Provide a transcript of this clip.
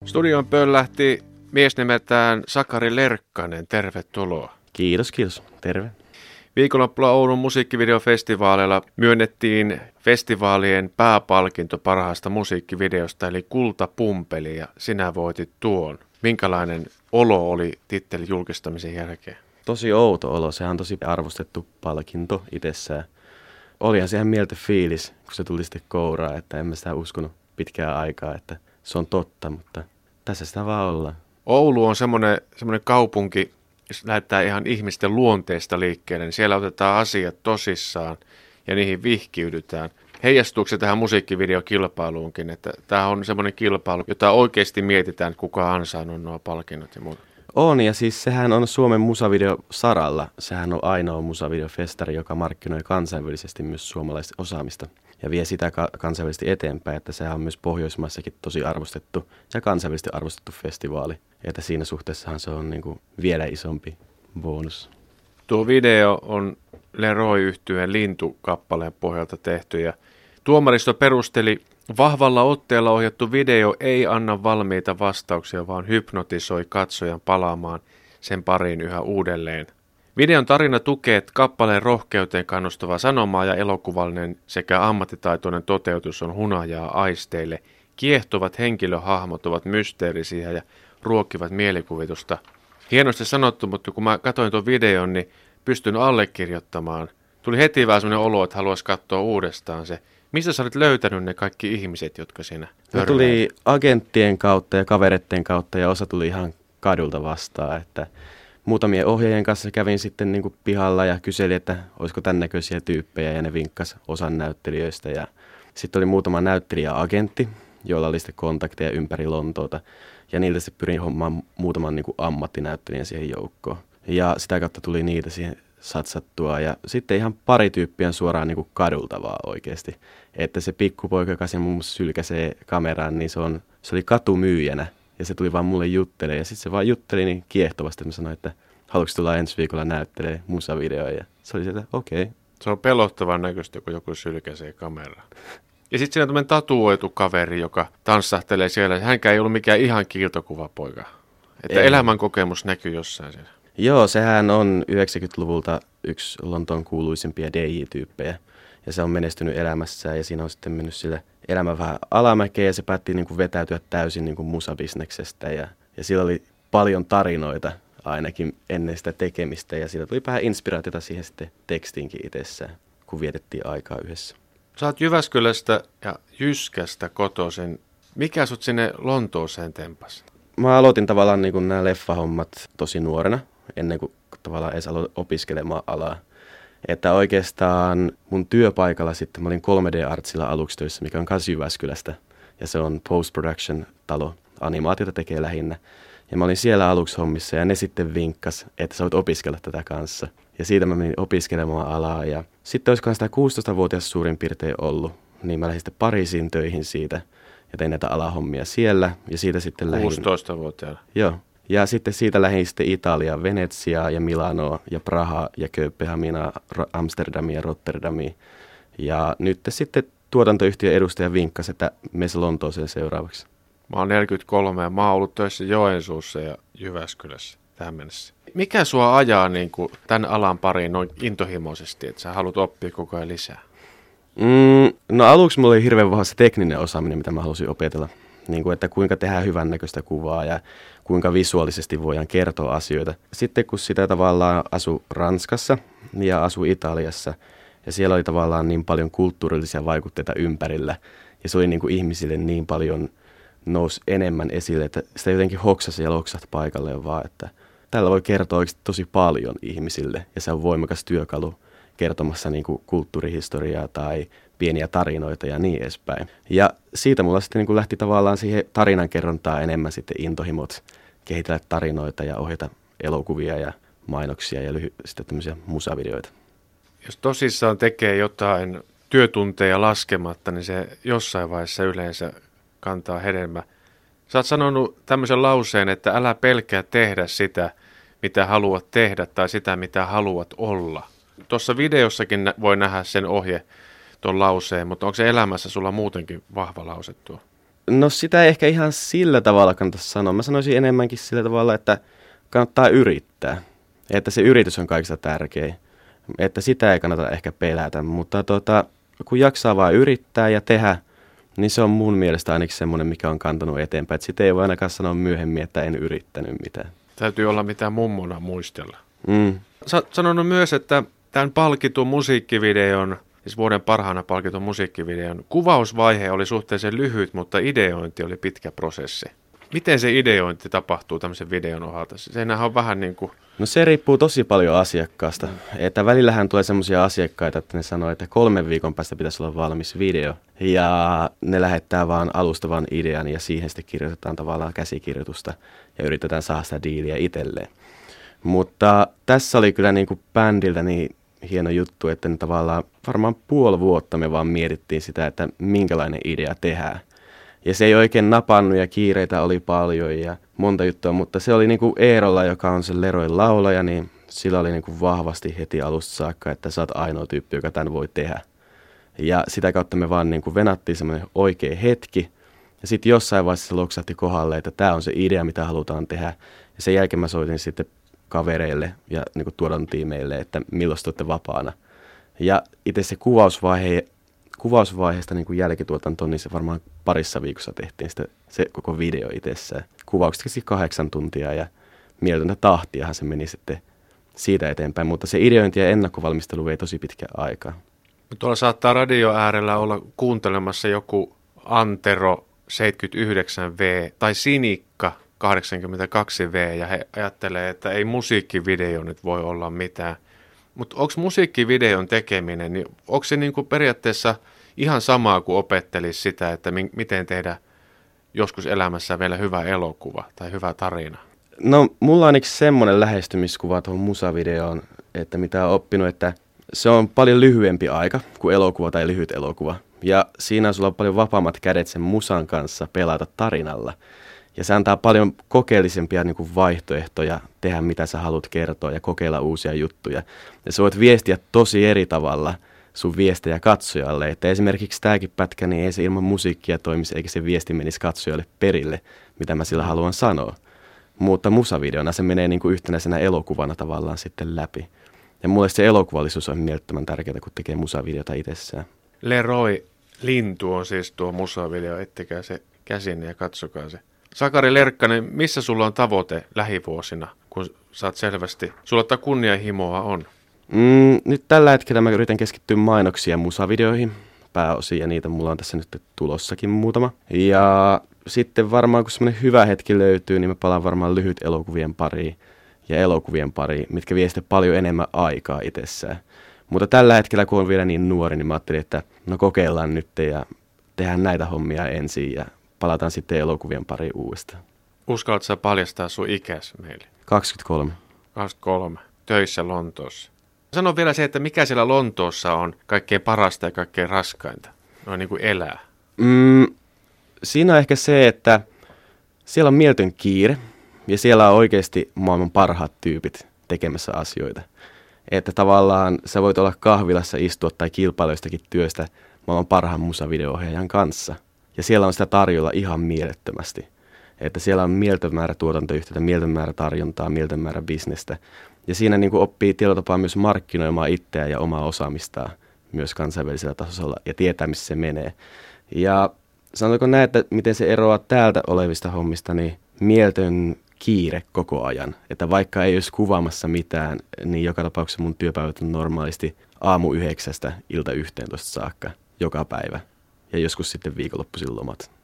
Studion pöllähti mies nimeltään Sakari Lerkkanen. Tervetuloa. Kiitos. Terve. Viikonloppuna Oulun musiikkivideofestivaaleilla myönnettiin festivaalien pääpalkinto parhaasta musiikkivideosta, eli Kultapumpeli, ja sinä voitit tuon. Minkälainen olo oli tittelin julkistamisen jälkeen? Tosi outo olo. Sehän on tosi arvostettu palkinto itsessään. Olihan se ihan mieltä fiilis, kun se tuli sitten kouraa, että en mä sitä uskonut pitkään aikaa, että se on totta, mutta tässä sitä vaan ollaan. Oulu on semmoinen kaupunki, jos lähdetään ihan ihmisten luonteesta liikkeelle, niin siellä otetaan asiat tosissaan ja niihin vihkiydytään. Heijastuuko se tähän musiikkivideokilpailuunkin, että tämä on semmoinen kilpailu, jota oikeasti mietitään, kuka on ansainnut nuo palkinnot ja muuta? On, ja siis sehän on Suomen musavideosaralla. Sehän on ainoa musavideofestari, joka markkinoi kansainvälisesti myös suomalaista osaamista ja vie sitä kansainvälisesti eteenpäin, että sehän on myös Pohjoismaissakin tosi arvostettu ja kansainvälisesti arvostettu festivaali. Että siinä suhteessahan se on niin kuin vielä isompi bonus. Tuo video on Leroy-yhtyeen Lintu-kappaleen pohjalta tehty ja tuomaristo perusteli: vahvalla otteella ohjattu video ei anna valmiita vastauksia, vaan hypnotisoi katsojan palaamaan sen pariin yhä uudelleen. Videon tarina tukee kappaleen rohkeuteen kannustavaa sanomaa ja elokuvallinen sekä ammattitaitoinen toteutus on hunajaa aisteille. Kiehtovat henkilöhahmot ovat mysteerisiä ja ruokkivat mielikuvitusta. Hienosti sanottu, mutta kun mä katsoin tuon videon, niin pystyn allekirjoittamaan. Tuli heti vähän sellainen olo, että haluaisi katsoa uudestaan se. Mistä sä olet löytänyt ne kaikki ihmiset, jotka siinä Ne tuli agenttien kautta ja kavereiden kautta ja osa tuli ihan kadulta vastaan. Että muutamien ohjaajien kanssa kävin sitten niin kuin pihalla ja kyselin, että olisiko tämän näköisiä tyyppejä, ja ne vinkkas osan näyttelijöistä. Ja sitten oli muutama näyttelijäagentti, joilla oli sitten kontakteja ympäri Lontoota, ja niiltä sitten pyrin hommaan muutaman niin kuin ammattinäyttelijän siihen joukkoon. Ja sitä kautta tuli niitä siihen satsattua, ja sitten ihan pari tyyppiä suoraan niin kuin kadulta vaan oikeasti. Että se pikkupoika, joka siinä muun muassa sylkäsee kameraan, niin se oli katumyyjänä, ja se tuli vaan mulle juttelemaan, ja sitten se vaan jutteli niin kiehtovasti, että mä sanoin, että haluatko tulla ensi viikolla näyttelee musavideoja, ja se oli sieltä, okei. Se on pelottavan näköistä, kun joku sylkäsee kameraan. Ja sitten siinä on tämmöinen tatuoitu kaveri, joka tanssahtelee siellä. Hänkään ei ollut mikään ihan kiiltokuvapoika. Että elämän kokemus näkyy jossain siellä. Joo, sehän on 90-luvulta yksi Lontoon kuuluisimpia DJ-tyyppejä. Ja se on menestynyt elämässään, ja siinä on sitten mennyt sille elämä vähän alamäkeen, ja se päätti niin kuin vetäytyä täysin niin kuin musabisneksestä. Ja sillä oli paljon tarinoita ainakin ennen sitä tekemistä, ja siitä tuli vähän inspiraatiota siihen sitten tekstiinkin itsessään, kun vietettiin aikaa yhdessä. Sä oot Jyväskylästä ja Jyskästä kotoisin. Mikä sut sinne Lontooseen tempasi? Mä aloitin tavallaan niin kuin nämä leffahommat tosi nuorena, ennen kuin tavallaan edes aloin opiskelemaan alaa. Että oikeastaan mun työpaikalla sitten mä olin 3D-artsilla aluksi töissä, mikä on myös Jyväskylästä. Ja se on post-production-talo, animaatiota tekee lähinnä. Ja mä olin siellä aluksi hommissa, ja ne sitten vinkkas, että sä voit opiskella tätä kanssa. Ja siitä mä menin opiskelemaan alaa, ja sitten olisikohan sitä 16-vuotias suurin piirtein ollut, niin mä lähdin sitten Pariisiin töihin siitä, ja tein näitä alahommia siellä, ja siitä sitten lähdin... 16-vuotiaana? Joo, ja sitten siitä lähdin sitten Italiaan, Venetsiaa ja Milanoa ja Prahaa ja Kööpenhaminaa, Amsterdamia ja Rotterdamia. Ja nyt sitten tuotantoyhtiön edustaja vinkkasi, että mene Lontooseen seuraavaksi. Mä oon 43 ja mä oon ollut töissä Joensuussa ja Jyväskylässä tähän mennessä. Mikä sua ajaa niin kuin tämän alan pariin noin intohimoisesti, että sä haluat oppia koko ajan lisää? No aluksi mulla oli hirveän vahva se tekninen osaaminen, mitä mä halusin opetella. Niin kuin, että kuinka tehdään hyvännäköistä kuvaa ja kuinka visuaalisesti voidaan kertoa asioita. Sitten kun sitä tavallaan asui Ranskassa ja asui Italiassa, ja siellä oli tavallaan niin paljon kulttuurillisia vaikutteita ympärillä, ja se oli niin kuin ihmisille niin paljon nousi enemmän esille, että sitä jotenkin hoksasi ja loksahti paikalleen vaan, että tällä voi kertoa oikeasti tosi paljon ihmisille, ja se on voimakas työkalu kertomassa niin kuin kulttuurihistoriaa tai pieniä tarinoita ja niin edespäin. Ja siitä mulla sitten niin kuin lähti tavallaan siihen tarinankerrontaan enemmän sitten intohimot kehitellä tarinoita ja ohjata elokuvia ja mainoksia ja sitten tämmöisiä musavideoita. Jos tosissaan tekee jotain työtunteja laskematta, niin se jossain vaiheessa yleensä kantaa hedelmä. Sä oot sanonut tämmöisen lauseen, että älä pelkää tehdä sitä, mitä haluat tehdä tai sitä, mitä haluat olla. Tuossa videossakin voi nähdä sen ohje, tuon lauseen, mutta onko se elämässä sulla muutenkin vahva lause tuo? No sitä ei ehkä ihan sillä tavalla kannata sanoa. Mä sanoisin enemmänkin sillä tavalla, että kannattaa yrittää. Että se yritys on kaikista tärkein. Että sitä ei kannata ehkä pelätä, mutta kun jaksaa vaan yrittää ja tehdä, niin se on mun mielestä ainakin semmoinen, mikä on kantanut eteenpäin. Että sitä ei voi ainakaan sanoa myöhemmin, että en yrittänyt mitään. Täytyy olla mitään mummona muistella. Mm. Sä oot sanonut myös, että tämän palkitun musiikkivideon, siis vuoden parhaana palkitun musiikkivideon, kuvausvaihe oli suhteellisen lyhyt, mutta ideointi oli pitkä prosessi. Miten se ideointi tapahtuu tämmöisen videon osalta? Siinähän on vähän niin kuin... No se riippuu tosi paljon asiakkaasta. Että välillähän tulee semmoisia asiakkaita, että ne sanoo, että 3 viikon päästä pitäisi olla valmis video. Ja ne lähettää vaan alustavan idean ja siihen sitten kirjoitetaan tavallaan käsikirjoitusta ja yritetään saada sitä diiliä itselleen. Mutta tässä oli kyllä niin kuin bändiltä niin hieno juttu, että ne tavallaan varmaan 5 vuotta me vaan mietittiin sitä, että minkälainen idea tehdään. Ja se ei oikein napannut ja kiireitä oli paljon ja monta juttua, mutta se oli niinku Eerolla, joka on se Leroyn laulaja, niin sillä oli niinku vahvasti heti alusta saakka, että sä oot ainoa tyyppi, joka tämän voi tehdä. Ja sitä kautta me vaan niinku venattiin semmoinen oikea hetki. Ja sitten jossain vaiheessa se loksahti kohdalle, että tämä on se idea, mitä halutaan tehdä. Ja sen jälkeen mä soitin sitten kavereille ja niinku tuotantotiimeille, että milloin te olette vapaana. Ja itse se kuvausvaiheesta niin kuin jälkituotantoon, niin se varmaan parissa viikossa tehtiin se koko video itsessään. Kuvaukset kesti 8 tuntia ja mieltöntä tahtiahan se meni sitten siitä eteenpäin, mutta se ideointi ja ennakkovalmistelu vei tosi pitkä aikaa. Tuolla saattaa radio äärellä olla kuuntelemassa joku Antero 79V tai Sinikka 82V ja he ajattelee, että ei musiikkivideo nyt voi olla mitään. Mutta onko musiikkivideon tekeminen, niin onko se niinku periaatteessa ihan samaa kuin opettelisi sitä, että miten tehdä joskus elämässä vielä hyvä elokuva tai hyvä tarina? No mulla on ainakin semmoinen lähestymiskuva tuohon musavideoon, että mitä on oppinut, että se on paljon lyhyempi aika kuin elokuva tai lyhyt elokuva. Ja siinä sulla on paljon vapaammat kädet sen musan kanssa pelata tarinalla. Ja se antaa paljon kokeellisempia niin kuin vaihtoehtoja tehdä, mitä sä haluat kertoa ja kokeilla uusia juttuja. Ja sä voit viestiä tosi eri tavalla sun viestejä katsojalle. Että esimerkiksi tämäkin pätkä, niin ei se ilman musiikkia toimisi, eikä se viesti menisi katsojalle perille, mitä mä sillä haluan sanoa. Mutta musavideona se menee niin kuin yhtenäisenä elokuvana tavallaan sitten läpi. Ja mulle se elokuvallisuus on mielettömän tärkeää, kun tekee musavideota itsessään. Leroy Lintu on siis tuo musavideo, ettekää se käsin ja katsokaa se. Sakari Lerkkanen, missä sulla on tavoite lähivuosina, kun sä oot selvästi, sulla kunnianhimoa on? Nyt tällä hetkellä mä yritän keskittyä mainoksiin ja musavideoihin pääosin, ja niitä mulla on tässä nyt tulossakin muutama. Ja sitten varmaan, kun semmoinen hyvä hetki löytyy, niin mä palaan varmaan lyhyt elokuvien pariin, mitkä vie sitten paljon enemmän aikaa itsessään. Mutta tällä hetkellä, kun on vielä niin nuori, niin mä ajattelin, että no kokeillaan nyt ja tehdään näitä hommia ensin ja palataan sitten elokuvien pariin uudestaan. Uskallatko sä paljastaa sun ikäs meille? 23. 23. Töissä Lontoossa. Sano vielä se, että mikä siellä Lontoossa on kaikkein parasta ja kaikkein raskainta? Noin niin kuin elää. Siinä on ehkä se, että siellä on mieltön kiire ja siellä on oikeasti maailman parhaat tyypit tekemässä asioita. Että tavallaan sä voit olla kahvilassa istua tai kilpailuistakin työstä maailman parhaan musavideo-ohjaajan kanssa. Ja siellä on sitä tarjolla ihan mielettömästi. Että siellä on mieltön määrä tuotantoyhtiötä, mieltön määrä tarjontaa, mieltön määrä bisnestä. Ja siinä niin kuin oppii tietyllä tapaa myös markkinoimaan itseään ja omaa osaamistaan myös kansainvälisellä tasolla ja tietää, missä se menee. Ja sanotaanko näin, että miten se eroaa täältä olevista hommista, niin mieltön kiire koko ajan. Että vaikka ei olisi kuvaamassa mitään, niin joka tapauksessa mun työpäivät on normaalisti aamu 9 ilta 11 saakka joka päivä. Ja joskus sitten viikonloppuisin lomat.